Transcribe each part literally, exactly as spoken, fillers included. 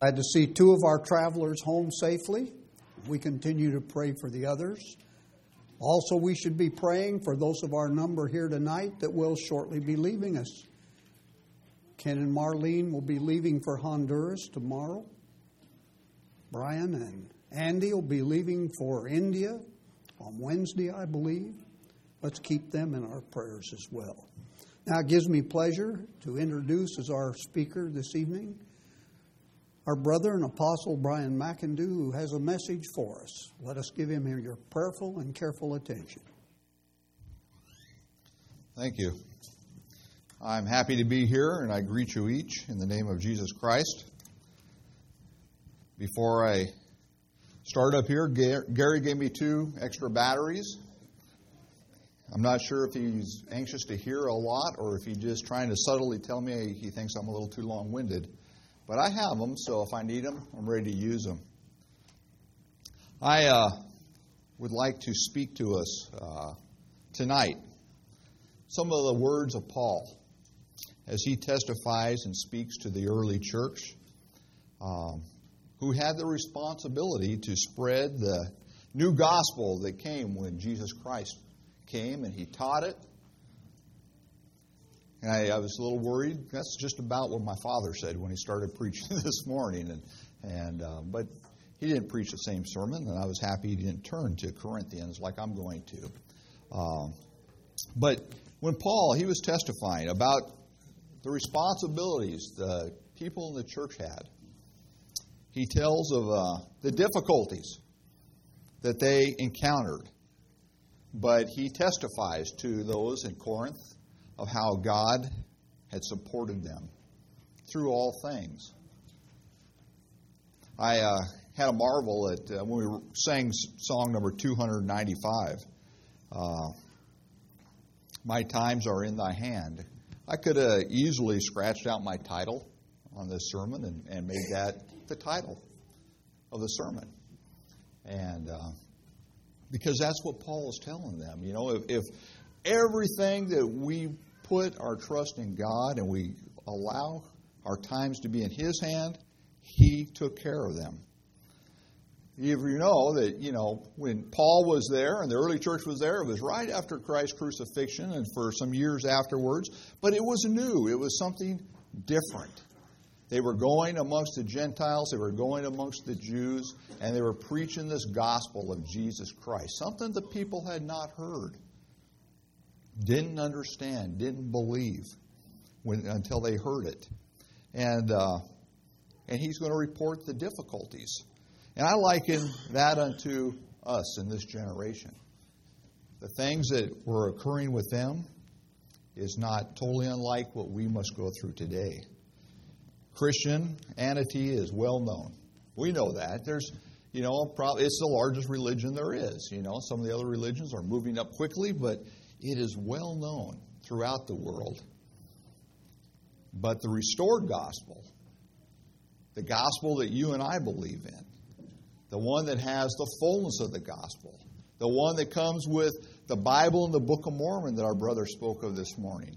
Glad to see two of our travelers home safely. We continue to pray for the others. Also, we should be praying for those of our number here tonight that will shortly be leaving us. Ken and Marlene will be leaving for Honduras tomorrow. Brian and Andy will be leaving for India on Wednesday, I believe. Let's keep them in our prayers as well. Now, it gives me pleasure to introduce as our speaker this evening our brother and apostle Brian McIndoe, who has a message for us. Let us give him your prayerful and careful attention. Thank you. I'm happy to be here, and I greet you each in the name of Jesus Christ. Before I start up here, Gary gave me two extra batteries. I'm not sure if he's anxious to hear a lot or if he's just trying to subtly tell me he thinks I'm a little too long-winded. But I have them, so if I need them, I'm ready to use them. I uh, would like to speak to us uh, tonight some of the words of Paul as he testifies and speaks to the early church um, who had the responsibility to spread the new gospel that came when Jesus Christ came and he taught it. And I, I was a little worried. That's just about what my father said when he started preaching this morning. And, and uh, but he didn't preach the same sermon, and I was happy he didn't turn to Corinthians like I'm going to. Um, but when Paul, he was testifying about the responsibilities the people in the church had, he tells of uh, the difficulties that they encountered. But he testifies to those in Corinth of how God had supported them through all things. I uh, had a marvel at uh, when we sang song number two ninety-five, uh, My Times Are in Thy Hand. I could have easily scratched out my title on this sermon and, and made that the title of the sermon. And uh, because that's what Paul is telling them. You know, if, if everything that we put our trust in God and we allow our times to be in His hand, He took care of them. If you know that, you know, when Paul was there and the early church was there, it was right after Christ's crucifixion and for some years afterwards, but it was new. It was something different. They were going amongst the Gentiles, they were going amongst the Jews, and they were preaching this gospel of Jesus Christ, something the people had not heard, didn't understand, didn't believe when, until they heard it. And uh, and he's going to report the difficulties. And I liken that unto us in this generation. The things that were occurring with them is not totally unlike what we must go through today. Christianity is well known. We know that. There's, you know, probably it's the largest religion there is. You know, some of the other religions are moving up quickly, but it is well known throughout the world. But the restored gospel, the gospel that you and I believe in, the one that has the fullness of the gospel, the one that comes with the Bible and the Book of Mormon that our brother spoke of this morning,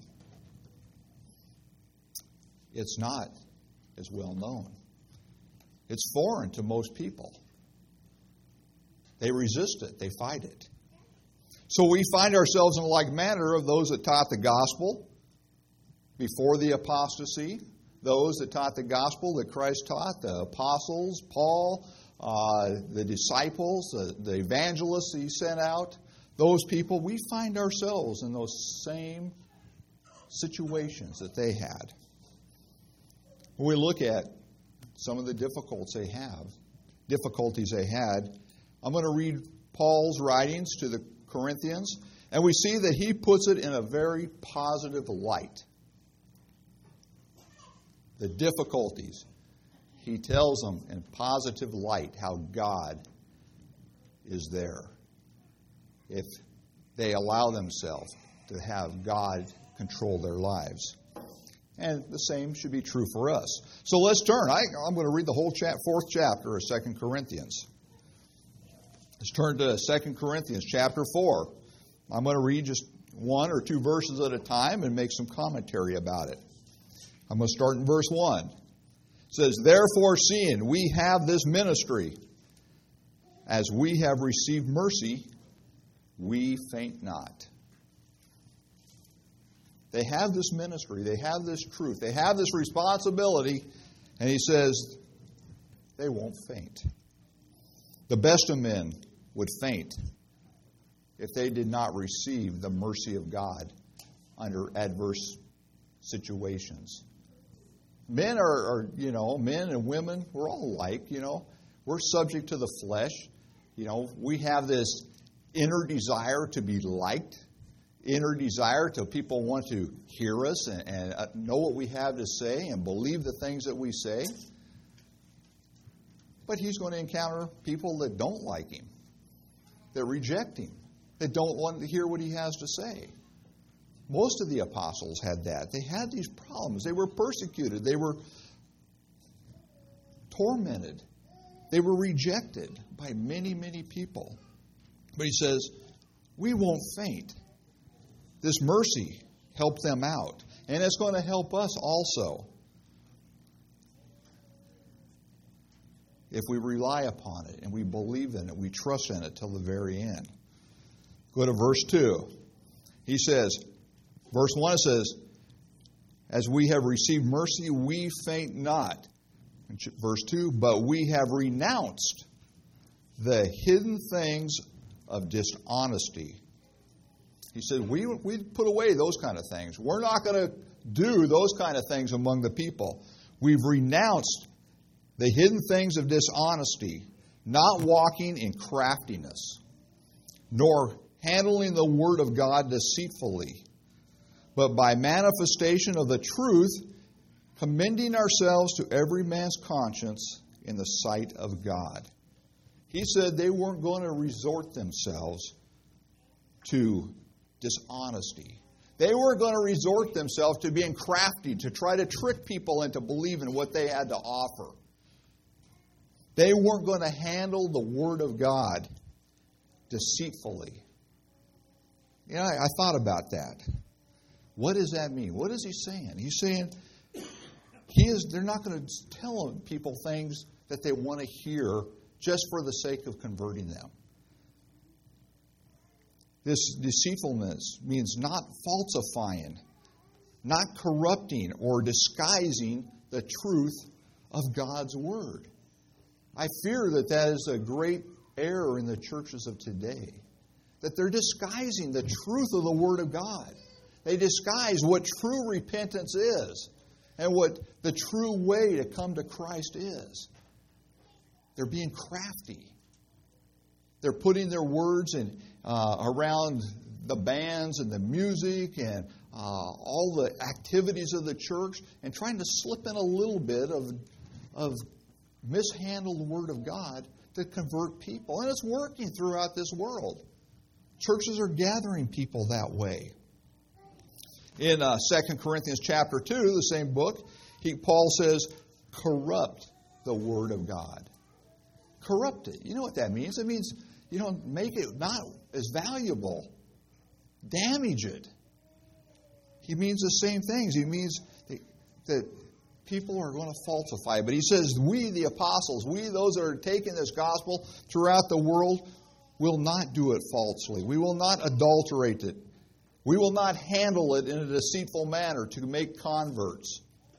it's not as well known. It's foreign to most people. They resist it. They fight it. So we find ourselves in a like manner of those that taught the gospel before the apostasy, those that taught the gospel that Christ taught, the apostles, Paul, uh, the disciples, the, the evangelists that he sent out, those people, we find ourselves in those same situations that they had. When we look at some of the difficulties they have, difficulties they had, I'm going to read Paul's writings to the Corinthians, and we see that he puts it in a very positive light. The difficulties, he tells them in positive light how God is there if they allow themselves to have God control their lives. And the same should be true for us. So let's turn. I, I'm going to read the whole chap, fourth chapter of Second Corinthians. Let's turn to Second Corinthians chapter four. I'm going to read just one or two verses at a time and make some commentary about it. I'm going to start in verse one. It It says, therefore, seeing we have this ministry, as we have received mercy, we faint not. They have this ministry. They have this truth. They have this responsibility. And he says, they won't faint. The best of men would faint if they did not receive the mercy of God under adverse situations. Men are, are, you know, men and women, we're all alike, you know. We're subject to the flesh. You know, we have this inner desire to be liked, inner desire to people want to hear us and, and know what we have to say and believe the things that we say. But he's going to encounter people that don't like him, that reject him, that don't want to hear what he has to say. Most of the apostles had that. They had these problems. They were persecuted. They were tormented. They were rejected by many, many people. But he says, we won't faint. This mercy helped them out. And it's going to help us also, if we rely upon it and we believe in it, we trust in it till the very end. Go to verse two. He says, verse one it says, as we have received mercy, we faint not. Verse two, but we have renounced the hidden things of dishonesty. He said, we, we put away those kind of things. We're not going to do those kind of things among the people. We've renounced the hidden things of dishonesty, not walking in craftiness, nor handling the word of God deceitfully, but by manifestation of the truth, commending ourselves to every man's conscience in the sight of God. He said they weren't going to resort themselves to dishonesty. They weren't going to resort themselves to being crafty, to try to trick people into believing what they had to offer. They weren't going to handle the Word of God deceitfully. You know, I, I thought about that. What does that mean? What is he saying? He's saying he is. They're not going to tell people things that they want to hear just for the sake of converting them. This deceitfulness means not falsifying, not corrupting or disguising the truth of God's Word. I fear that that is a great error in the churches of today, that they're disguising the truth of the Word of God. They disguise what true repentance is and what the true way to come to Christ is. They're being crafty. They're putting their words in, uh, around the bands and the music and uh, all the activities of the church and trying to slip in a little bit of, of mishandled Word of God to convert people. And it's working throughout this world. Churches are gathering people that way. In uh, Second Corinthians chapter two, the same book, he, Paul says, corrupt the Word of God. Corrupt it. You know what that means? It means, you know, make it not as valuable. Damage it. He means the same things. He means that people are going to falsify. But he says, we, the apostles, we, those that are taking this gospel throughout the world, will not do it falsely. We will not adulterate it. We will not handle it in a deceitful manner to make converts.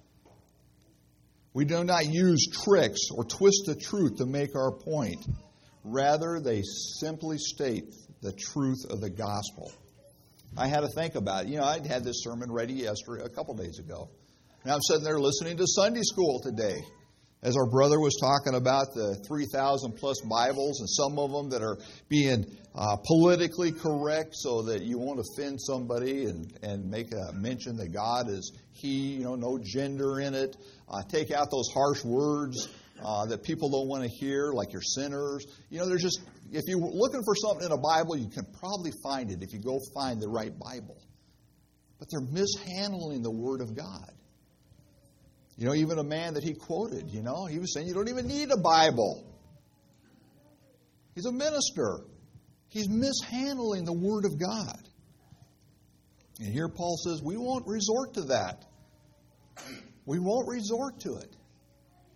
We do not use tricks or twist the truth to make our point. Rather, they simply state the truth of the gospel. I had to think about it. You know, I had this sermon ready yesterday, a couple days ago. And I'm sitting there listening to Sunday school today. As our brother was talking about the three thousand plus Bibles and some of them that are being uh, politically correct so that you won't offend somebody and, and make a mention that God is He, you know, no gender in it. Uh, take out those harsh words uh, that people don't want to hear, like you're sinners. You know, there's just, if you're looking for something in a Bible, you can probably find it if you go find the right Bible. But they're mishandling the Word of God. You know, even a man that he quoted, you know, he was saying you don't even need a Bible. He's a minister. He's mishandling the Word of God. And here Paul says we won't resort to that. We won't resort to it.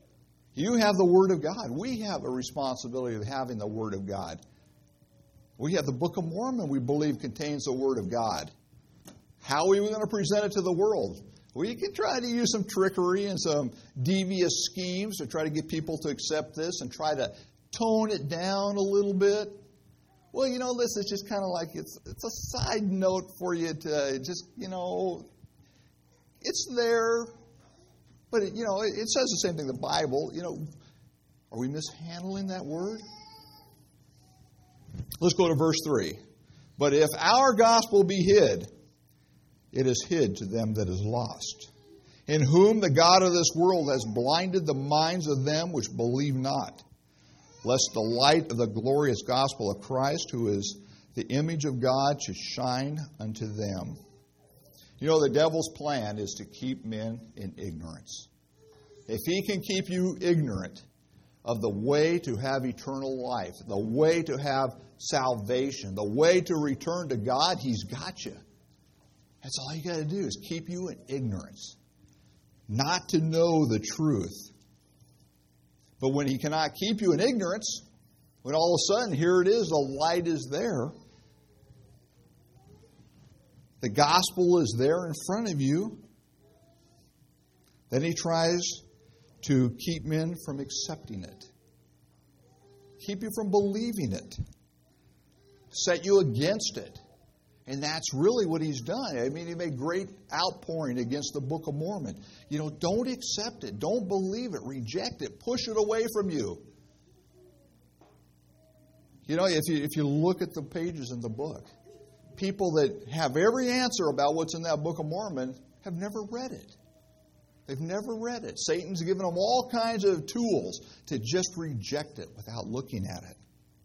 You have the Word of God. We have a responsibility of having the Word of God. We have the Book of Mormon we believe contains the Word of God. How are we going to present it to the world? We can try to use some trickery and some devious schemes to try to get people to accept this and try to tone it down a little bit. Well, you know, this is just kind of like, it's it's a side note for you to just, you know, it's there. But, it, you know, it, it says the same thing, the Bible. You know, are we mishandling that word? Let's go to verse three. But if our gospel be hid, it is hid to them that is lost, in whom the God of this world has blinded the minds of them which believe not, lest the light of the glorious gospel of Christ, who is the image of God, should shine unto them. You know, the devil's plan is to keep men in ignorance. If he can keep you ignorant of the way to have eternal life, the way to have salvation, the way to return to God, he's got you. That's all you got to do is keep you in ignorance, not to know the truth. But when he cannot keep you in ignorance, when all of a sudden, here it is, the light is there, the gospel is there in front of you, then he tries to keep men from accepting it, keep you from believing it, set you against it. And that's really what he's done. I mean, he made great outpouring against the Book of Mormon. You know, don't accept it. Don't believe it. Reject it. Push it away from you. You know, if you, if you look at the pages in the book, people that have every answer about what's in that Book of Mormon have never read it. They've never read it. Satan's given them all kinds of tools to just reject it without looking at it.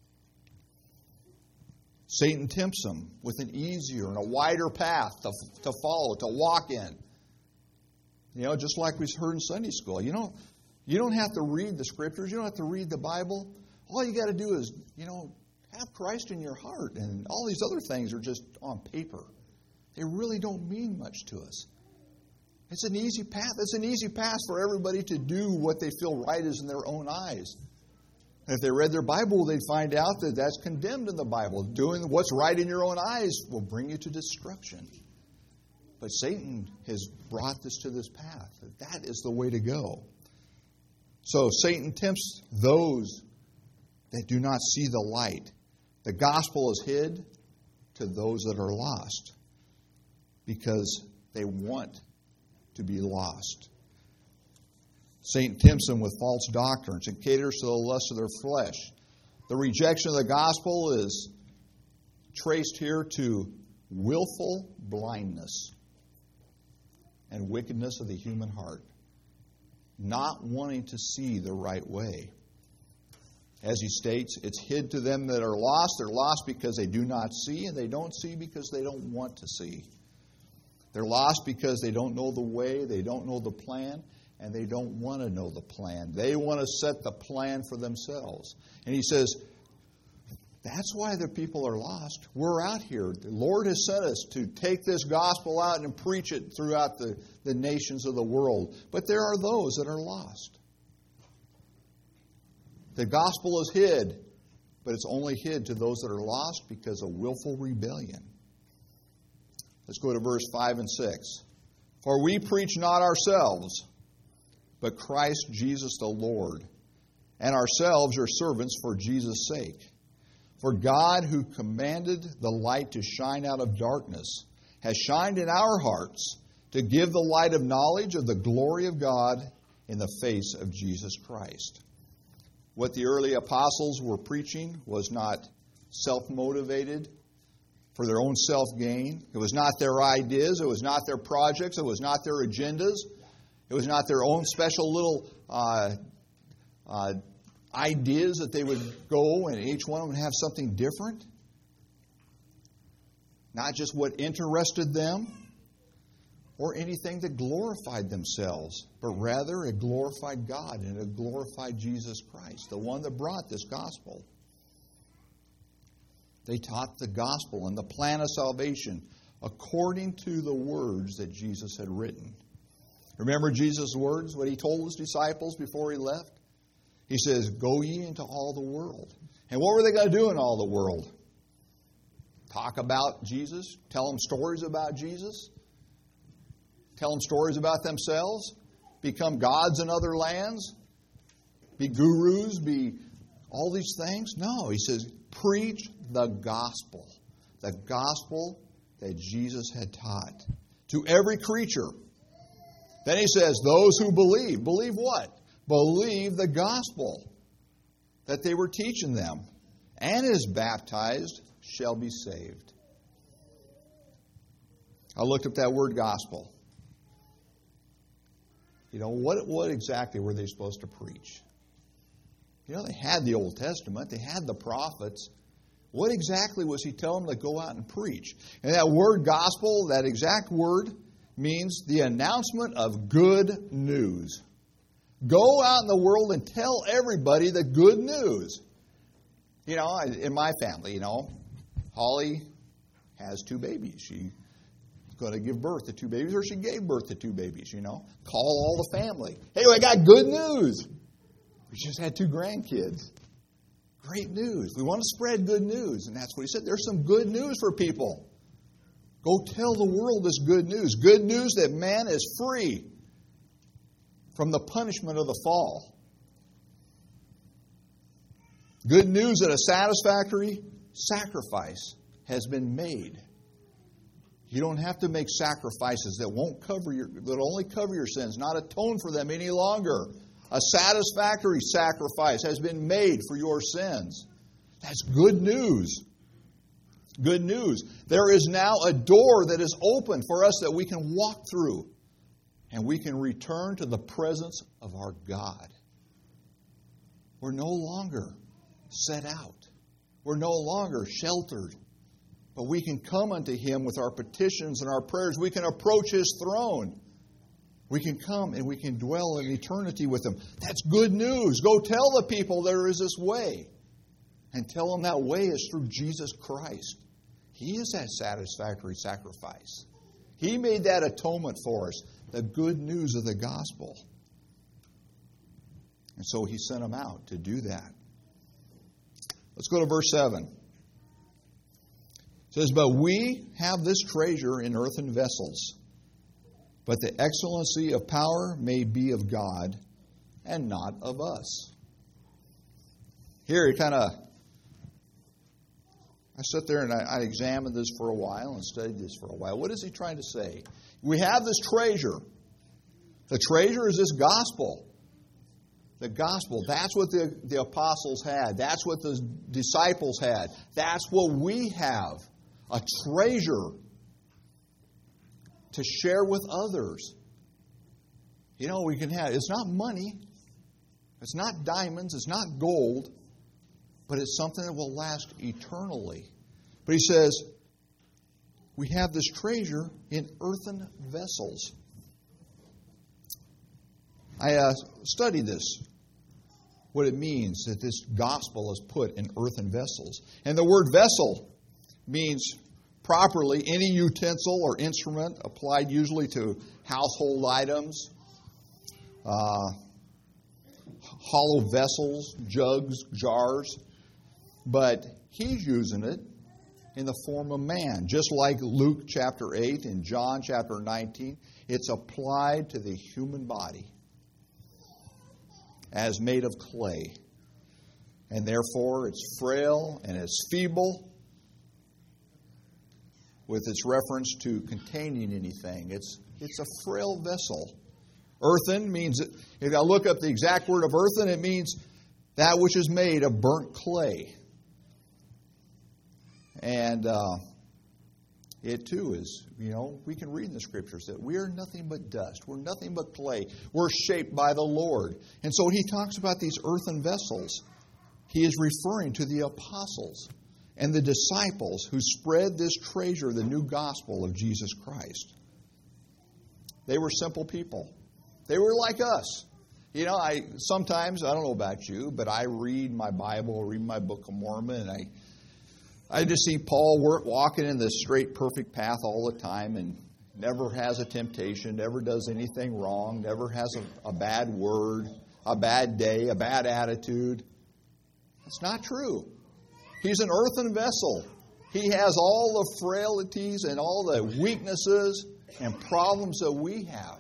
Satan tempts them with an easier and a wider path to, to follow, to walk in. You know, just like we heard in Sunday school. You know, you don't have to read the Scriptures. You don't have to read the Bible. All you got to do is, you know, have Christ in your heart. And all these other things are just on paper. They really don't mean much to us. It's an easy path. It's an easy path for everybody to do what they feel right is in their own eyes. If they read their Bible, they'd find out that that's condemned in the Bible. Doing what's right in your own eyes will bring you to destruction. But Satan has brought this to this path. That is the way to go. So Satan tempts those that do not see the light. The gospel is hid to those that are lost because they want to be lost. Satan tempts them with false doctrines and caters to the lust of their flesh. The rejection of the gospel is traced here to willful blindness and wickedness of the human heart, not wanting to see the right way. As he states, it's hid to them that are lost. They're lost because they do not see, and they don't see because they don't want to see. They're lost because they don't know the way, they don't know the plan, and they don't want to know the plan. They want to set the plan for themselves. And he says, that's why the people are lost. We're out here. The Lord has sent us to take this gospel out and preach it throughout the, the nations of the world. But there are those that are lost. The gospel is hid, but it's only hid to those that are lost because of willful rebellion. Let's go to verse five and six. For we preach not ourselves, but Christ Jesus the Lord, and ourselves your servants for Jesus' sake. For God, who commanded the light to shine out of darkness, has shined in our hearts to give the light of knowledge of the glory of God in the face of Jesus Christ. What the early apostles were preaching was not self-motivated for their own self-gain. It was not their ideas. It was not their projects. It was not their agendas. It was not their own special little uh, uh, ideas that they would go and each one of them would have something different. Not just what interested them or anything that glorified themselves, but rather it glorified God and it glorified Jesus Christ, the one that brought this gospel. They taught the gospel and the plan of salvation according to the words that Jesus had written. Remember Jesus' words, what he told his disciples before he left? He says, go ye into all the world. And what were they going to do in all the world? Talk about Jesus? Tell them stories about Jesus? Tell them stories about themselves? Become gods in other lands? Be gurus? Be all these things? No, he says, preach the gospel. The gospel that Jesus had taught to every creature. Then he says, those who believe. Believe what? Believe the gospel that they were teaching them. And is baptized shall be saved. I looked up that word gospel. You know, what, what exactly were they supposed to preach? You know, they had the Old Testament. They had the prophets. What exactly was he telling them to go out and preach? And that word gospel, that exact word, means the announcement of good news. Go out in the world and tell everybody the good news. You know, in my family, you know, Holly has two babies. She's going to give birth to two babies, or she gave birth to two babies, you know. Call all the family. Hey, I got good news. We just had two grandkids. Great news. We want to spread good news. And that's what he said. There's some good news for people. Go tell the world this good news. Good news that man is free from the punishment of the fall. Good news that a satisfactory sacrifice has been made. You don't have to make sacrifices that won't cover your, that only cover your sins, not atone for them any longer. A satisfactory sacrifice has been made for your sins. That's good news. Good news. There is now a door that is open for us that we can walk through, and we can return to the presence of our God. We're no longer set out. We're no longer sheltered. But we can come unto Him with our petitions and our prayers. We can approach His throne. We can come and we can dwell in eternity with Him. That's good news. Go tell the people there is this way. And tell them that way is through Jesus Christ. He is that satisfactory sacrifice. He made that atonement for us. The good news of the gospel. And so He sent them out to do that. Let's go to verse seven. It says, but we have this treasure in earthen vessels, but the excellency of power may be of God and not of us. Here, he kind of, I sat there and I, I examined this for a while and studied this for a while. What is he trying to say? We have this treasure. The treasure is this gospel. The gospel, that's what the, the apostles had. That's what the disciples had. That's what we have. A treasure to share with others. You know, we can have, it's not money. It's not diamonds. It's not gold. But it's something that will last eternally. But he says, we have this treasure in earthen vessels. I uh, studied this, what it means that this gospel is put in earthen vessels. And the word vessel means properly any utensil or instrument applied usually to household items, uh, hollow vessels, jugs, jars. But he's using it in the form of man. Just like Luke chapter eight and John chapter nineteen, it's applied to the human body as made of clay. And therefore it's frail and it's feeble with its reference to containing anything. It's it's a frail vessel. Earthen means, if I look up the exact word of earthen, it means that which is made of burnt clay. And uh, it too is, you know, we can read in the Scriptures that we are nothing but dust. We're nothing but clay. We're shaped by the Lord. And so when he talks about these earthen vessels, he is referring to the apostles and the disciples who spread this treasure, the new gospel of Jesus Christ. They were simple people. They were like us. You know, I sometimes, I don't know about you, but I read my Bible, read my Book of Mormon, and I I just see Paul work, walking in this straight, perfect path all the time and never has a temptation, never does anything wrong, never has a, a bad word, a bad day, a bad attitude. That's not true. He's an earthen vessel. He has all the frailties and all the weaknesses and problems that we have.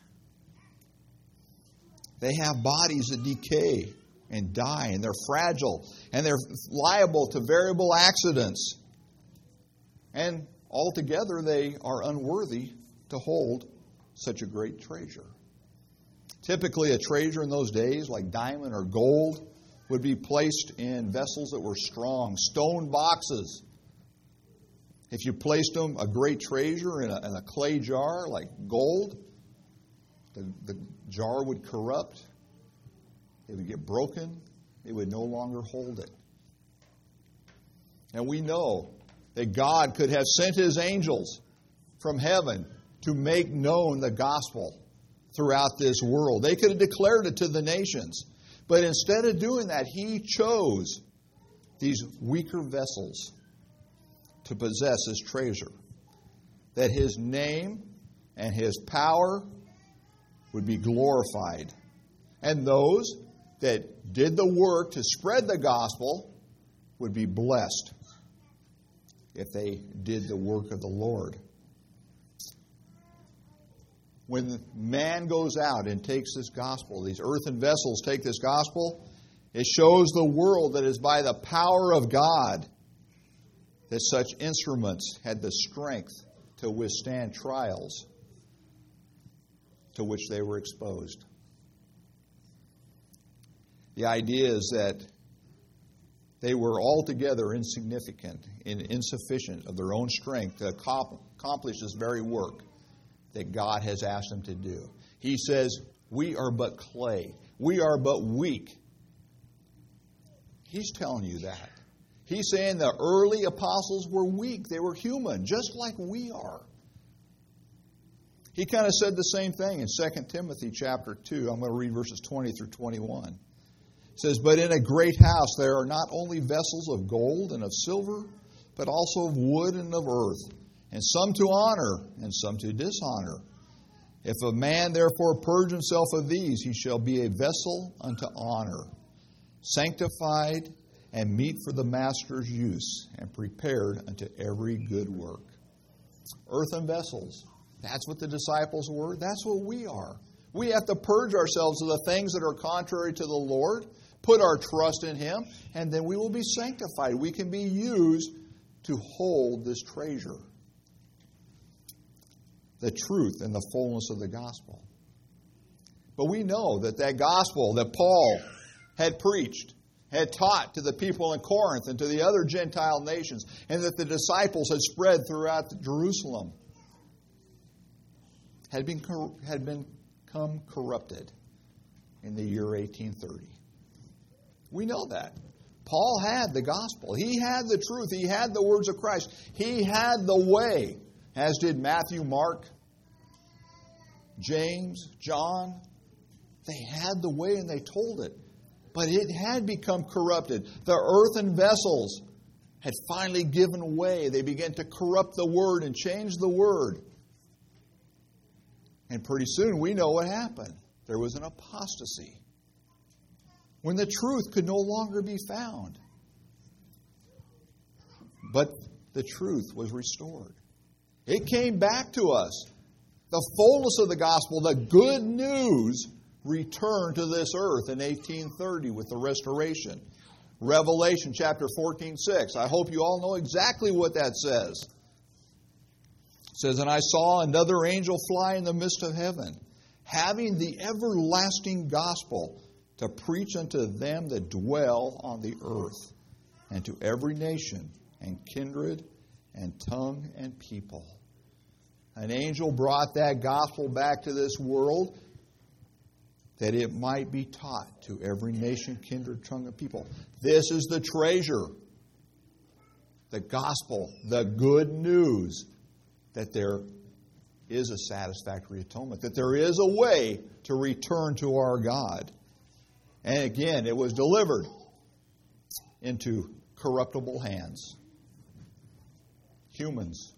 They have bodies that decay and die, and they're fragile, and they're liable to variable accidents. And altogether, they are unworthy to hold such a great treasure. Typically, a treasure in those days, like diamond or gold, would be placed in vessels that were strong, stone boxes. If you placed them, a great treasure, in a, in a clay jar like gold, the, the jar would corrupt. It would get broken. It would no longer hold it. And we know that God could have sent His angels from heaven to make known the gospel throughout this world. They could have declared it to the nations. But instead of doing that, He chose these weaker vessels to possess His treasure. That His name and His power would be glorified. And those that did the work to spread the gospel would be blessed if they did the work of the Lord. When man goes out and takes this gospel, these earthen vessels take this gospel, it shows the world that it is by the power of God that such instruments had the strength to withstand trials to which they were exposed. The idea is that they were altogether insignificant and insufficient of their own strength to accomplish this very work that God has asked them to do. He says, we are but clay. We are but weak. He's telling you that. He's saying the early apostles were weak. They were human, just like we are. He kind of said the same thing in Second Timothy chapter two. I'm going to read verses twenty through twenty-one. It says, but in a great house there are not only vessels of gold and of silver, but also of wood and of earth, and some to honor, and some to dishonor. If a man therefore purge himself of these, he shall be a vessel unto honor, sanctified and meet for the master's use, and prepared unto every good work. Earthen vessels. That's what the disciples were. That's what we are. We have to purge ourselves of the things that are contrary to the Lord, put our trust in Him, and then we will be sanctified. We can be used to hold this treasure. The truth and the fullness of the gospel. But we know that that gospel that Paul had preached, had taught to the people in Corinth and to the other Gentile nations, and that the disciples had spread throughout Jerusalem, had been had become corrupted in the year eighteen thirty. We know that. Paul had the gospel. He had the truth. He had the words of Christ. He had the way. As did Matthew, Mark, James, John. They had the way and they told it. But it had become corrupted. The earthen vessels had finally given way. They began to corrupt the word and change the word. And pretty soon we know what happened. There was an apostasy. When the truth could no longer be found. But the truth was restored. It came back to us. The fullness of the gospel, the good news, returned to this earth in eighteen thirty with the restoration. Revelation chapter fourteen, six. I hope you all know exactly what that says. It says, and I saw another angel fly in the midst of heaven, having the everlasting gospel to preach unto them that dwell on the earth, and to every nation and kindred and tongue and people. An angel brought that gospel back to this world that it might be taught to every nation, kindred, tongue, and people. This is the treasure, the gospel, the good news that there is a satisfactory atonement, that there is a way to return to our God. And again, it was delivered into corruptible hands. Humans.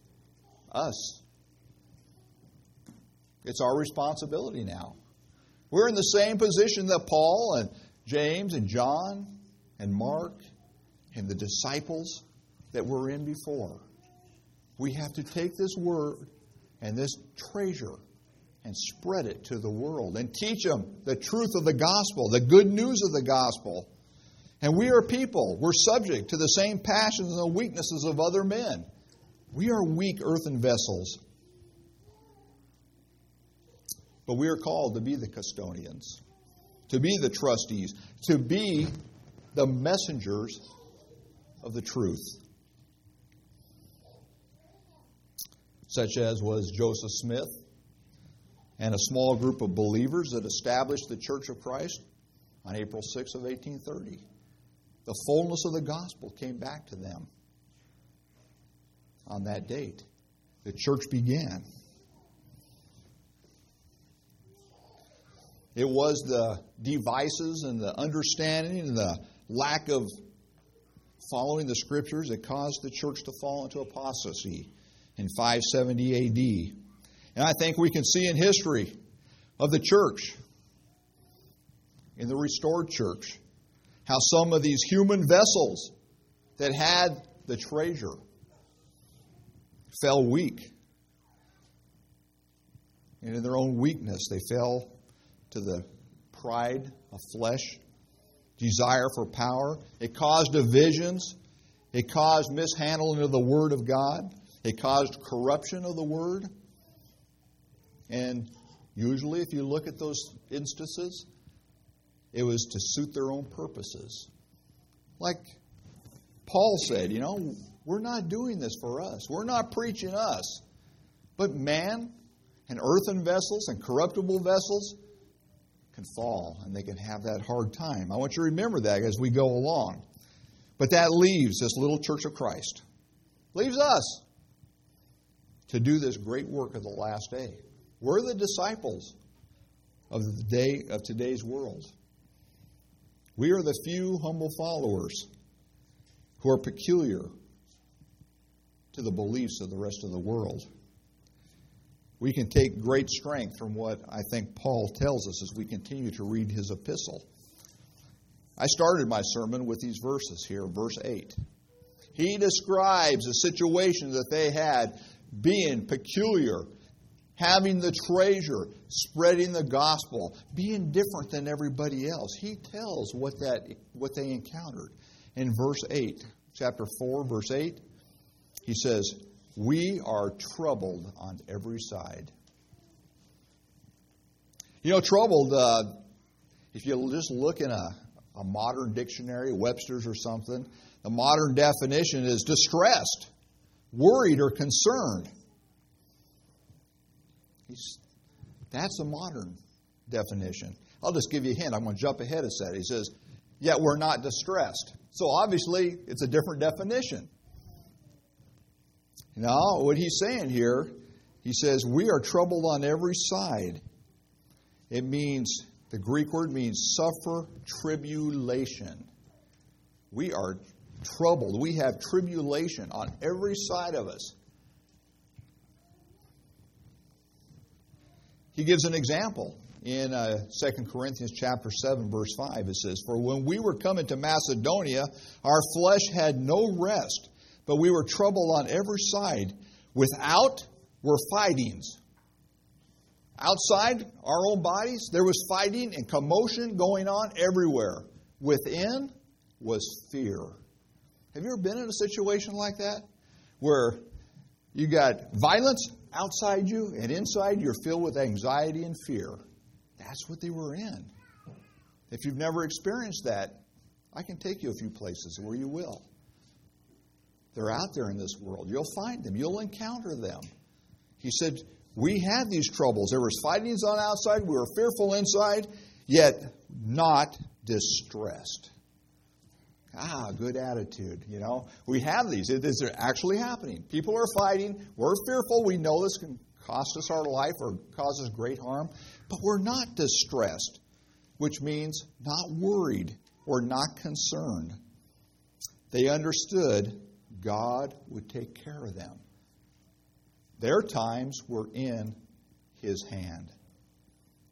Us. It's our responsibility now. We're in the same position that Paul and James and John and Mark and the disciples that were in before. We have to take this word and this treasure and spread it to the world and teach them the truth of the gospel, the good news of the gospel. And we are people. We're subject to the same passions and weaknesses of other men. We are weak earthen vessels. But we are called to be the custodians, to be the trustees, to be the messengers of the truth. Such as was Joseph Smith and a small group of believers that established the Church of Christ on April sixth of eighteen thirty. The fullness of the gospel came back to them on that date. The church began. It was the devices and the understanding and the lack of following the Scriptures that caused the church to fall into apostasy in five seventy A D. And I think we can see in history of the church, in the restored church, how some of these human vessels that had the treasure fell weak. And in their own weakness, they fell to the pride of flesh, desire for power. It caused divisions. It caused mishandling of the Word of God. It caused corruption of the Word. And usually, if you look at those instances, it was to suit their own purposes. Like Paul said, you know, we're not doing this for us. We're not preaching us. But man and earthen vessels and corruptible vessels can fall and they can have that hard time. I want you to remember that as we go along. But that leaves this little church of Christ. Leaves us to do this great work of the last day. We're the disciples of the day of today's world. We are the few humble followers who are peculiar to the beliefs of the rest of the world. We can take great strength from what I think Paul tells us as we continue to read his epistle. I started my sermon with these verses here, verse eight. He describes a situation that they had being peculiar, having the treasure, spreading the gospel, being different than everybody else. He tells what that what they encountered. In verse eight, chapter four, verse eight, he says, "We are troubled on every side." You know, troubled, uh, if you just look in a, a modern dictionary, Webster's or something, the modern definition is distressed, worried, or concerned. He's, that's a modern definition. I'll just give you a hint. I'm going to jump ahead a set. He says, yet we're not distressed. So obviously, it's a different definition. Now, what he's saying here, he says, we are troubled on every side. It means, the Greek word means suffer tribulation. We are troubled. We have tribulation on every side of us. He gives an example in uh, Second Corinthians chapter seven, verse five. It says, "For when we were coming to Macedonia, our flesh had no rest, but we were troubled on every side. Without were fightings." Outside our own bodies, there was fighting and commotion going on everywhere. Within was fear. Have you ever been in a situation like that? Where you got violence outside you, and inside you're filled with anxiety and fear. That's what they were in. If you've never experienced that, I can take you a few places where you will. They're out there in this world. You'll find them. You'll encounter them. He said, we had these troubles. There was fightings on outside. We were fearful inside, yet not distressed. Ah, good attitude, you know. We have these. It is actually happening. People are fighting. We're fearful. We know this can cost us our life or cause us great harm. But we're not distressed, which means not worried or not concerned. They understood God would take care of them. Their times were in His hand.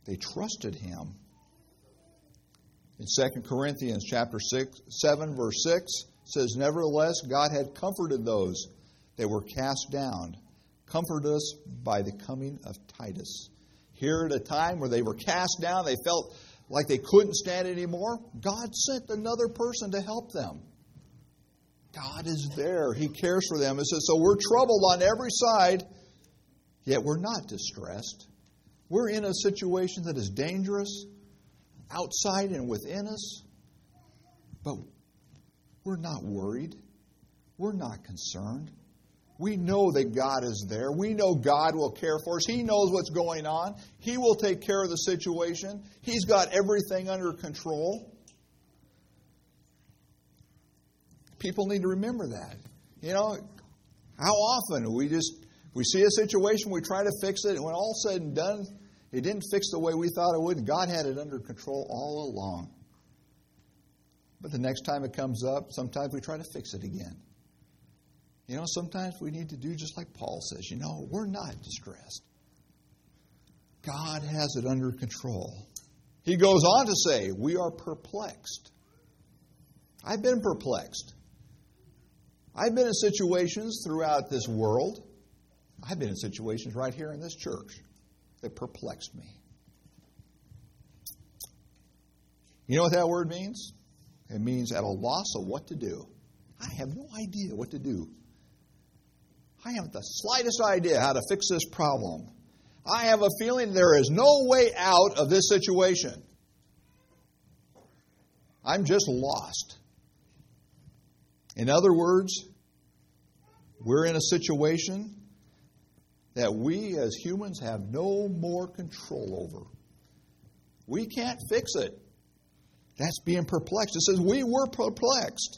They trusted Him. In Second Corinthians chapter six, seven, verse six, it says, "Nevertheless, God had comforted those that were cast down, comforted us by the coming of Titus." Here at a time where they were cast down, they felt like they couldn't stand it anymore, God sent another person to help them. God is there. He cares for them. It says, so we're troubled on every side, yet we're not distressed. We're in a situation that is dangerous, outside and within us, but we're not worried. We're not concerned. We know that God is there. We know God will care for us. He knows what's going on. He will take care of the situation. He's got everything under control. People need to remember that. You know, how often we just, we see a situation, we try to fix it, and when all said and done, it didn't fix the way we thought it would, and God had it under control all along. But the next time it comes up, sometimes we try to fix it again. You know, sometimes we need to do just like Paul says, you know, we're not distressed. God has it under control. He goes on to say, we are perplexed. I've been perplexed. I've been in situations throughout this world. I've been in situations right here in this church that perplexed me. You know what that word means? It means at a loss of what to do. I have no idea what to do. I haven't the slightest idea how to fix this problem. I have a feeling there is no way out of this situation. I'm just lost. In other words, we're in a situation that we as humans have no more control over. We can't fix it. That's being perplexed. It says we were perplexed.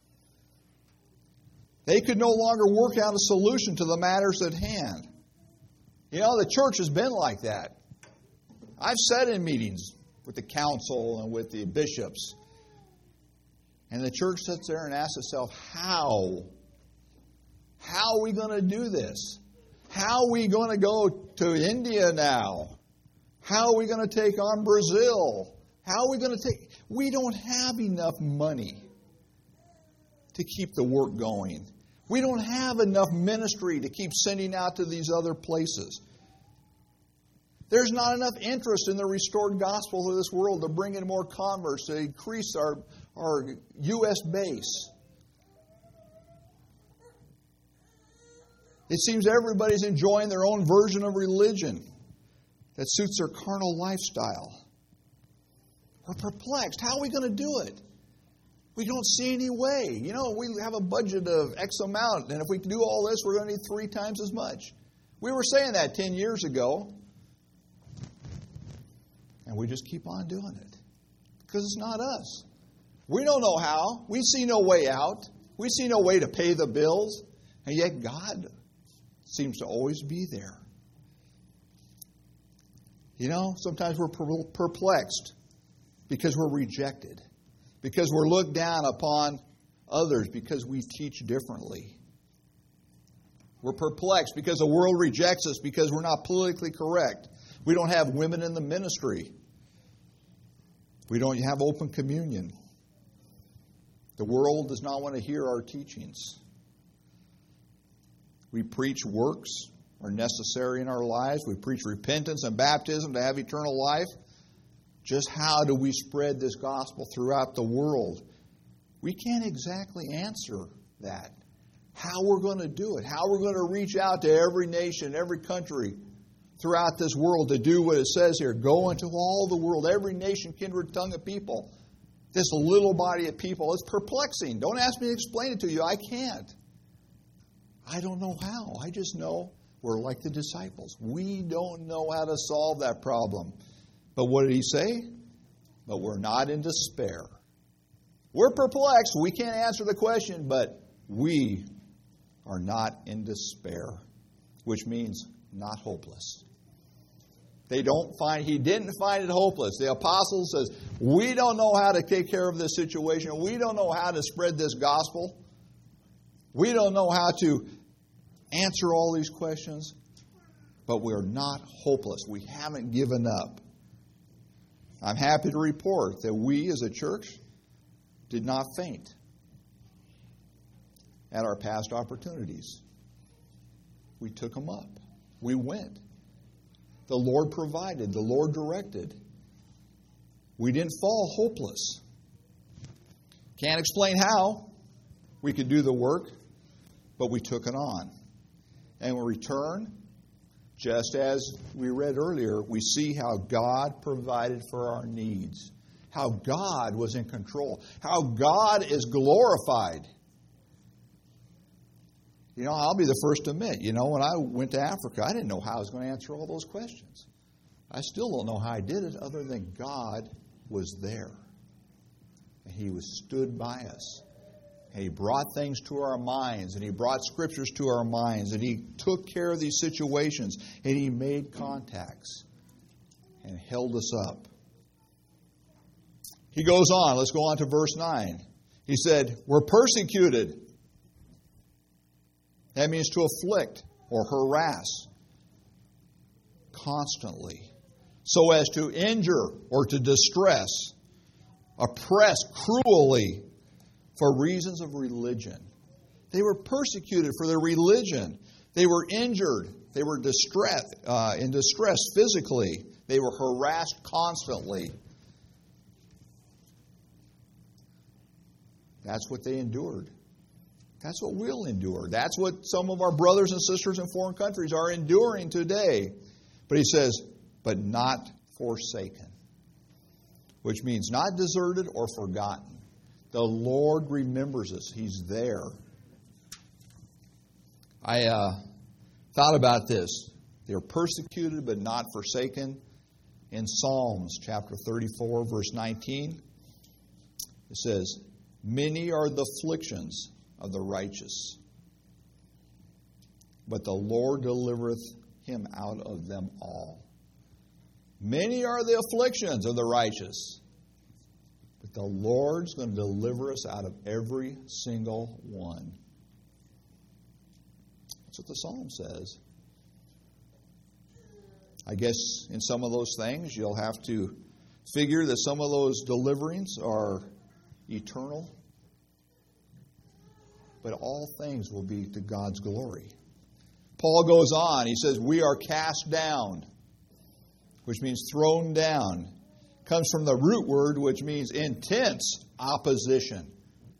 They could no longer work out a solution to the matters at hand. You know, the church has been like that. I've sat in meetings with the council and with the bishops, and the church sits there and asks itself, how? How are we going to do this? How are we going to go to India now? How are we going to take on Brazil? How are we going to take... We don't have enough money to keep the work going. We don't have enough ministry to keep sending out to these other places. There's not enough interest in the restored gospel of this world to bring in more converts, to increase our, our U S base. It seems everybody's enjoying their own version of religion that suits their carnal lifestyle. We're perplexed. How are we going to do it? We don't see any way. You know, we have a budget of X amount, and if we do all this, we're going to need three times as much. We were saying that ten years ago, and we just keep on doing it because it's not us. We don't know how. We see no way out. We see no way to pay the bills, and yet God seems to always be there. You know, sometimes we're perplexed because we're rejected. Because we're looked down upon others because we teach differently. We're perplexed because the world rejects us because we're not politically correct. We don't have women in the ministry. We don't have open communion. The world does not want to hear our teachings. We preach works are necessary in our lives. We preach repentance and baptism to have eternal life. Just how do we spread this gospel throughout the world? We can't exactly answer that. How we're going to do it. How we're going to reach out to every nation, every country throughout this world to do what it says here. Go into all the world, every nation, kindred, tongue of people. This little body of people is perplexing. Don't ask me to explain it to you. I can't. I don't know how. I just know we're like the disciples. We don't know how to solve that problem. But what did he say? But we're not in despair. We're perplexed. We can't answer the question, but we are not in despair, which means not hopeless. They don't find, he didn't find it hopeless. The apostle says, we don't know how to take care of this situation. We don't know how to spread this gospel. We don't know how to answer all these questions, but we're not hopeless. We haven't given up. I'm happy to report that we as a church did not faint at our past opportunities. We took them up. We went. The Lord provided. The Lord directed. We didn't fall hopeless. Can't explain how we could do the work, but we took it on. And we return, just as we read earlier, we see how God provided for our needs, how God was in control, how God is glorified. You know, I'll be the first to admit, you know, when I went to Africa, I didn't know how I was going to answer all those questions. I still don't know how I did it, other than God was there. And He was stood by us. And He brought things to our minds, and He brought scriptures to our minds, and He took care of these situations, and He made contacts and held us up. He goes on. Let's go on to verse nine. He said, we're persecuted. That means to afflict or harass constantly, so as to injure or to distress, oppress cruelly for reasons of religion. They were persecuted for their religion. They were injured. They were distress, uh, in distress physically. They were harassed constantly. That's what they endured. That's what we'll endure. That's what some of our brothers and sisters in foreign countries are enduring today. But he says, but not forsaken, which means not deserted or forgotten. The Lord remembers us. He's there. I uh, thought about this. They're persecuted but not forsaken. In Psalms chapter thirty-four, verse nineteen, it says, many are the afflictions of the righteous, but the Lord delivereth him out of them all. Many are the afflictions of the righteous, but the Lord's going to deliver us out of every single one. That's what the Psalm says. I guess in some of those things you'll have to figure that some of those deliverings are eternal. But all things will be to God's glory. Paul goes on. He says, we are cast down, which means thrown down. Comes from the root word, which means intense opposition.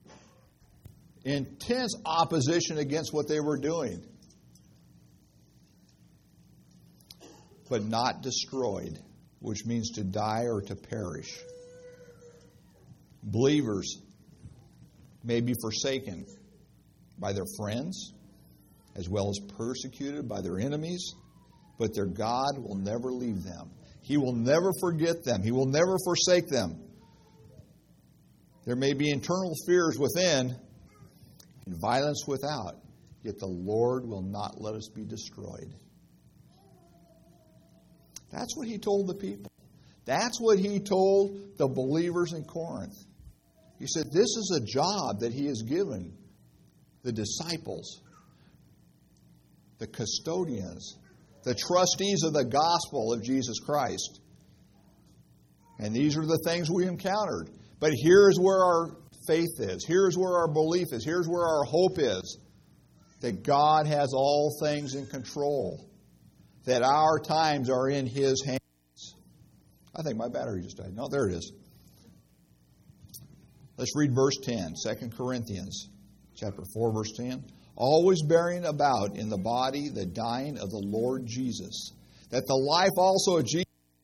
Intense opposition against what they were doing. But not destroyed, which means to die or to perish. Believers may be forsaken by their friends, as well as persecuted by their enemies, but their God will never leave them. He will never forget them. He will never forsake them. There may be internal fears within and violence without, yet the Lord will not let us be destroyed. That's what He told the people. That's what He told the believers in Corinth. He said, this is a job that He has given the disciples, the custodians, the trustees of the gospel of Jesus Christ. And these are the things we encountered. But here's where our faith is. Here's where our belief is. Here's where our hope is. That God has all things in control. That our times are in His hands. I think my battery just died. No, there it is. Let's read verse ten, Second Corinthians. Chapter four, verse ten. Always bearing about in the body the dying of the Lord Jesus, that the life also of Jesus.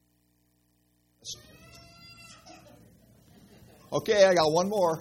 Okay, I got one more.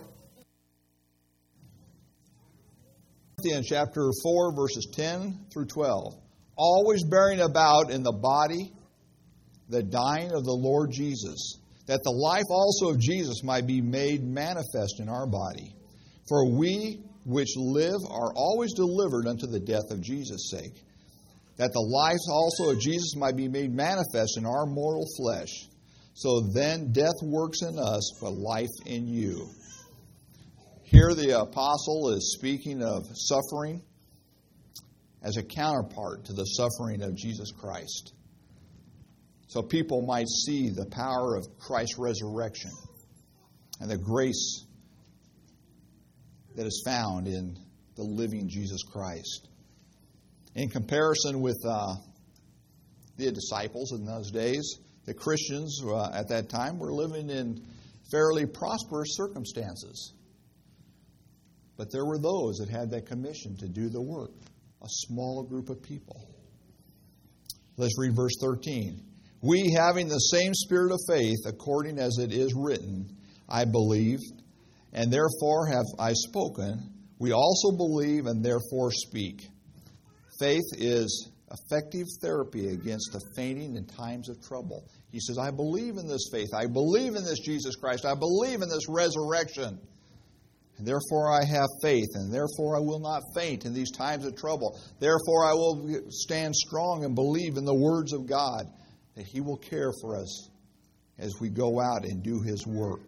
Corinthians chapter four, verses ten through twelve. Always bearing about in the body the dying of the Lord Jesus, that the life also of Jesus might be made manifest in our body. For we which live are always delivered unto the death of Jesus' sake, that the life also of Jesus might be made manifest in our mortal flesh. So then death works in us, but life in you. Here the apostle is speaking of suffering as a counterpart to the suffering of Jesus Christ. so people might see the power of Christ's resurrection and the grace that is found in the living Jesus Christ. In comparison with uh, the disciples in those days, the Christians uh, at that time were living in fairly prosperous circumstances. But there were those that had that commission to do the work, a small group of people. Let's read verse thirteen. We, having the same spirit of faith, according as it is written, I believed, and therefore have I spoken. We also believe and therefore speak. Faith is effective therapy against the fainting in times of trouble. He says, I believe in this faith. I believe in this Jesus Christ. I believe in this resurrection. And therefore I have faith, and therefore I will not faint in these times of trouble. Therefore I will stand strong and believe in the words of God, that He will care for us as we go out and do His work.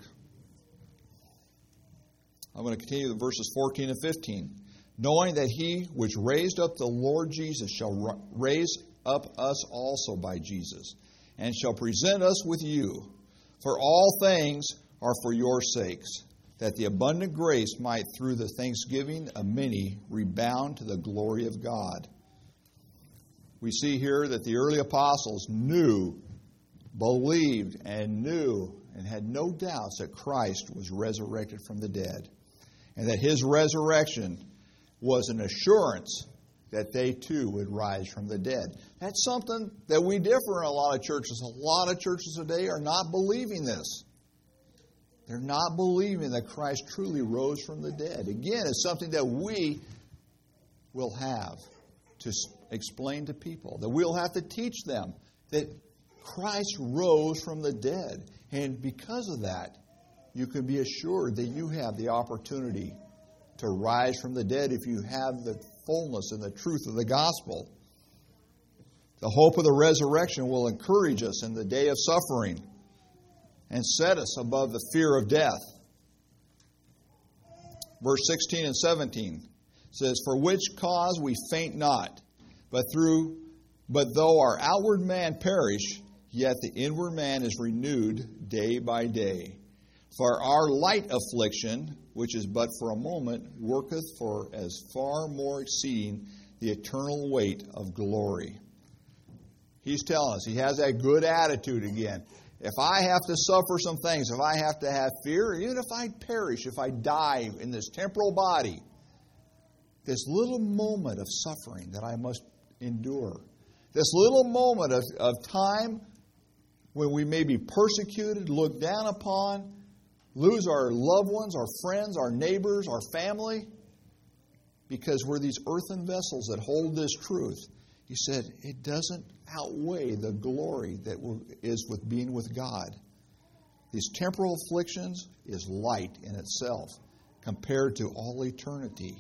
I'm going to continue with verses fourteen and fifteen. Knowing that He which raised up the Lord Jesus shall raise up us also by Jesus, and shall present us with you. For all things are for your sakes, that the abundant grace might through the thanksgiving of many rebound to the glory of God. We see here that the early apostles knew, believed, and knew, and had no doubts that Christ was resurrected from the dead, and that His resurrection was an assurance that they too would rise from the dead. That's something that we differ in a lot of churches. A lot of churches today are not believing this. They're not believing that Christ truly rose from the dead. Again, it's something that we will have to explain to people, that we'll have to teach them that Christ rose from the dead. And because of that, you can be assured that you have the opportunity to rise from the dead if you have the fullness and the truth of the gospel. The hope of the resurrection will encourage us in the day of suffering and set us above the fear of death. Verse sixteen and seventeen says, For which cause we faint not, but through but though our outward man perish, yet the inward man is renewed day by day. For our light affliction, which is but for a moment, worketh for as far more exceeding the eternal weight of glory. He's telling us, he has that good attitude again. If I have to suffer some things, if I have to have fear, even if I perish, if I die in this temporal body, this little moment of suffering that I must endure, this little moment of, of time when we may be persecuted, looked down upon, lose our loved ones, our friends, our neighbors, our family, because we're these earthen vessels that hold this truth. He said, it doesn't outweigh the glory that is with being with God. These temporal afflictions is light in itself compared to all eternity.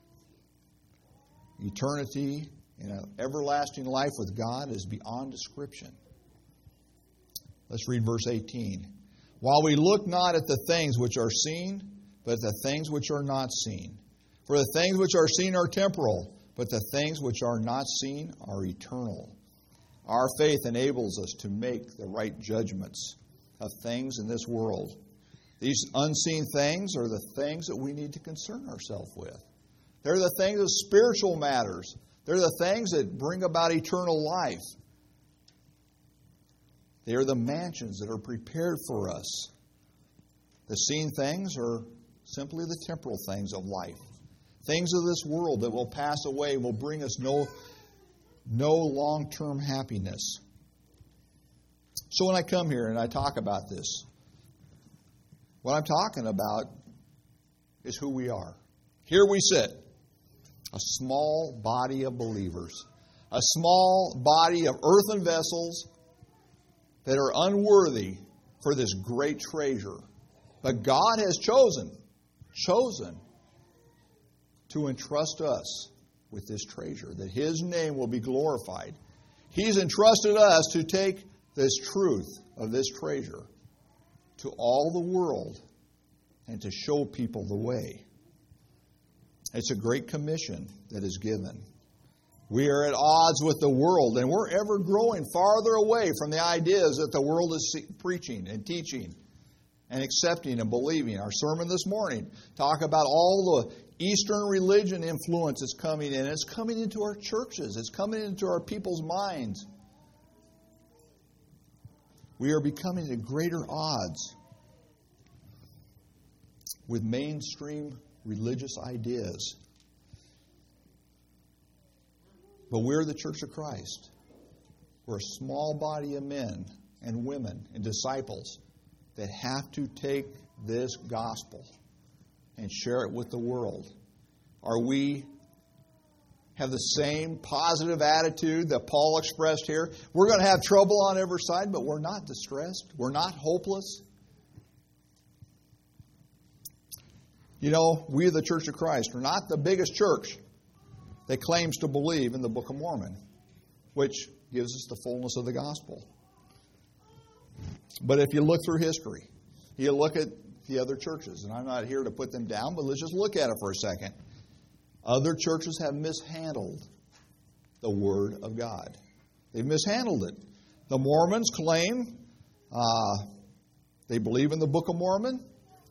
Eternity in an everlasting life with God is beyond description. Let's read verse eighteen. While we look not at the things which are seen, but at the things which are not seen. For the things which are seen are temporal, but the things which are not seen are eternal. Our faith enables us to make the right judgments of things in this world. These unseen things are the things that we need to concern ourselves with. They're the things of spiritual matters. They're the things that bring about eternal life. They are the mansions that are prepared for us. The seen things are simply the temporal things of life. Things of this world that will pass away will bring us no, no long-term happiness. So when I come here and I talk about this, what I'm talking about is who we are. Here we sit, a small body of believers, a small body of earthen vessels that are unworthy for this great treasure. But God has chosen, chosen to entrust us with this treasure, that His name will be glorified. He's entrusted us to take this truth of this treasure to all the world and to show people the way. It's a great commission that is given. We are at odds with the world, and we're ever growing farther away from the ideas that the world is preaching and teaching and accepting and believing. Our sermon this morning talk about all the Eastern religion influence that's coming in. It's coming into our churches. It's coming into our people's minds. We are becoming at greater odds with mainstream religious ideas. But we're the Church of Christ. We're a small body of men and women and disciples that have to take this gospel and share it with the world. Are we have the same positive attitude that Paul expressed here? We're going to have trouble on every side, but we're not distressed. We're not hopeless. You know, we, the Church of Christ, are not the biggest church that claims to believe in the Book of Mormon, which gives us the fullness of the gospel. But if you look through history, you look at the other churches, and I'm not here to put them down, but let's just look at it for a second. Other churches have mishandled the Word of God. They've mishandled it. The Mormons claim uh, they believe in the Book of Mormon,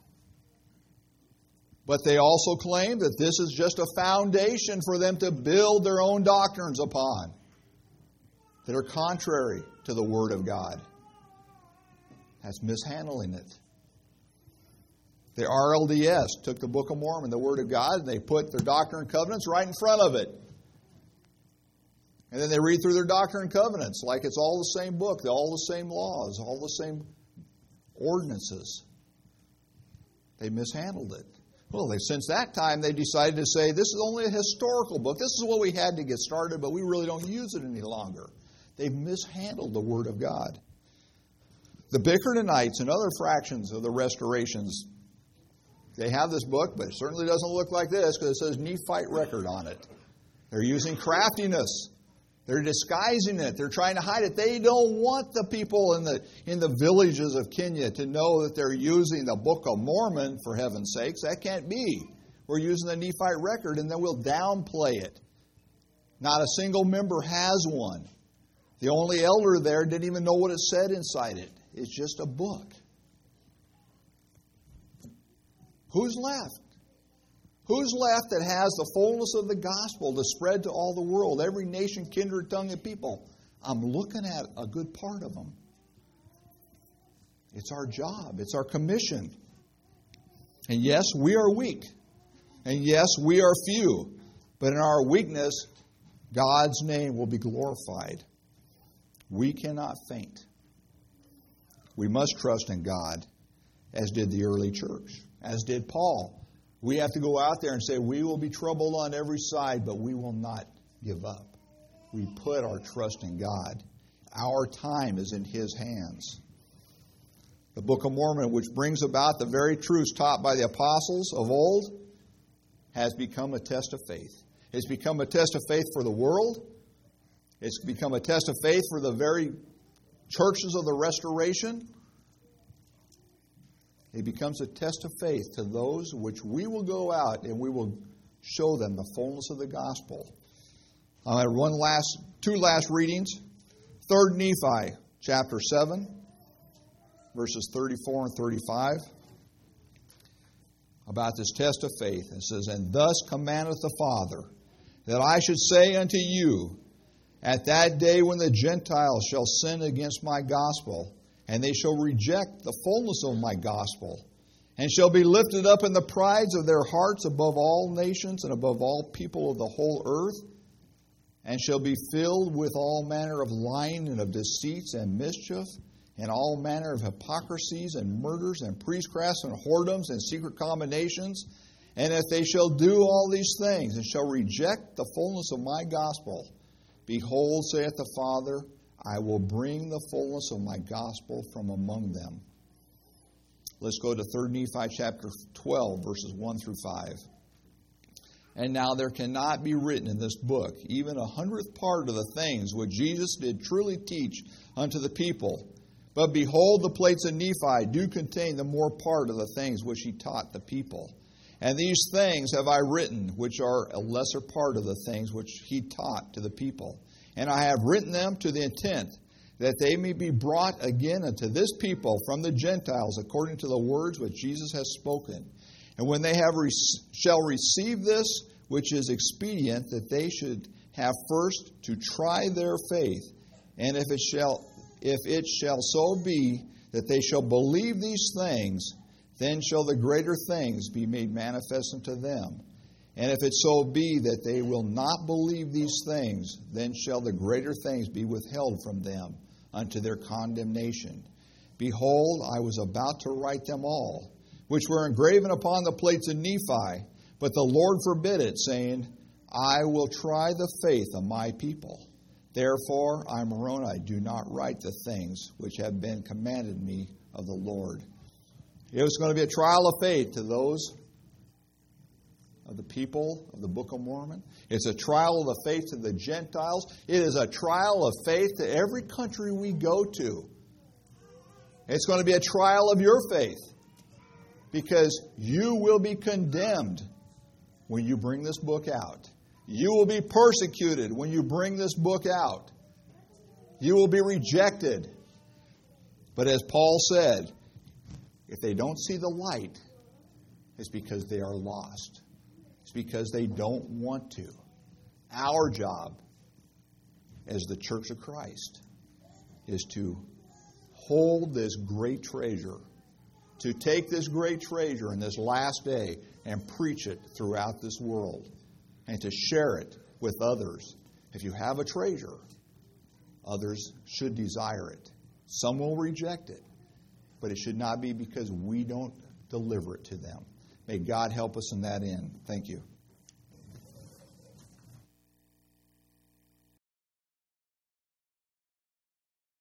but they also claim that this is just a foundation for them to build their own doctrines upon that are contrary to the Word of God. That's mishandling it. The R L D S took the Book of Mormon, the Word of God, and they put their Doctrine and Covenants right in front of it. And then they read through their Doctrine and Covenants like it's all the same book, all the same laws, all the same ordinances. They mishandled it. Well, they, since that time, they decided to say, this is only a historical book. This is what we had to get started, but we really don't use it any longer. They've mishandled the Word of God. The Bickertonites and other fractions of the Restorations, they have this book, but it certainly doesn't look like this because it says Nephite record on it. They're using craftiness. They're disguising it. They're trying to hide it. They don't want the people in the in the villages of Kenya to know that they're using the Book of Mormon, for heaven's sakes. That can't be. We're using the Nephite record, and then we'll downplay it. Not a single member has one. The only elder there didn't even know what it said inside it. It's just a book. Who's left? Who's left that has the fullness of the gospel to spread to all the world, every nation, kindred, tongue, and people? I'm looking at a good part of them. It's our job. It's our commission. And yes, we are weak. And yes, we are few. But in our weakness, God's name will be glorified. We cannot faint. We must trust in God, as did the early church, as did Paul. We have to go out there and say, we will be troubled on every side, but we will not give up. We put our trust in God. Our time is in His hands. The Book of Mormon, which brings about the very truths taught by the apostles of old, has become a test of faith. It's become a test of faith for the world. It's become a test of faith for the very churches of the Restoration. It becomes a test of faith to those which we will go out and we will show them the fullness of the gospel. I have one last, two last readings. Third Nephi, chapter seven, verses thirty-four and thirty-five, about this test of faith. It says, "And thus commandeth the Father, that I should say unto you, at that day when the Gentiles shall sin against my gospel, and they shall reject the fullness of my gospel, and shall be lifted up in the prides of their hearts above all nations and above all people of the whole earth, and shall be filled with all manner of lying and of deceits and mischief, and all manner of hypocrisies and murders and priestcrafts and whoredoms and secret combinations. And if they shall do all these things, and shall reject the fullness of my gospel, behold, saith the Father, I will bring the fullness of my gospel from among them." Let's go to Third Nephi chapter twelve, verses one through five. "And now there cannot be written in this book even a hundredth part of the things which Jesus did truly teach unto the people. But behold, the plates of Nephi do contain the more part of the things which he taught the people. And these things have I written, which are a lesser part of the things which he taught to the people. And I have written them to the intent that they may be brought again unto this people from the Gentiles, according to the words which Jesus has spoken. And when they have re- shall receive this, which is expedient, that they should have first to try their faith. And if it shall, if it shall so be that they shall believe these things, then shall the greater things be made manifest unto them. And if it so be that they will not believe these things, then shall the greater things be withheld from them unto their condemnation. Behold, I was about to write them all, which were engraven upon the plates of Nephi, but the Lord forbid it, saying, I will try the faith of my people. Therefore, I, Moroni, do not write the things which have been commanded me of the Lord. It was going to be a trial of faith to those of the people of the Book of Mormon. It's a trial of the faith to the Gentiles. It is a trial of faith to every country we go to. It's going to be a trial of your faith, because you will be condemned when you bring this book out. You will be persecuted when you bring this book out. You will be rejected. But as Paul said, if they don't see the light, it's because they are lost. It's because they don't want to. Our job as the Church of Christ is to hold this great treasure, to take this great treasure in this last day and preach it throughout this world, and to share it with others. If you have a treasure, others should desire it. Some will reject it, but it should not be because we don't deliver it to them. May God help us in that end. Thank you.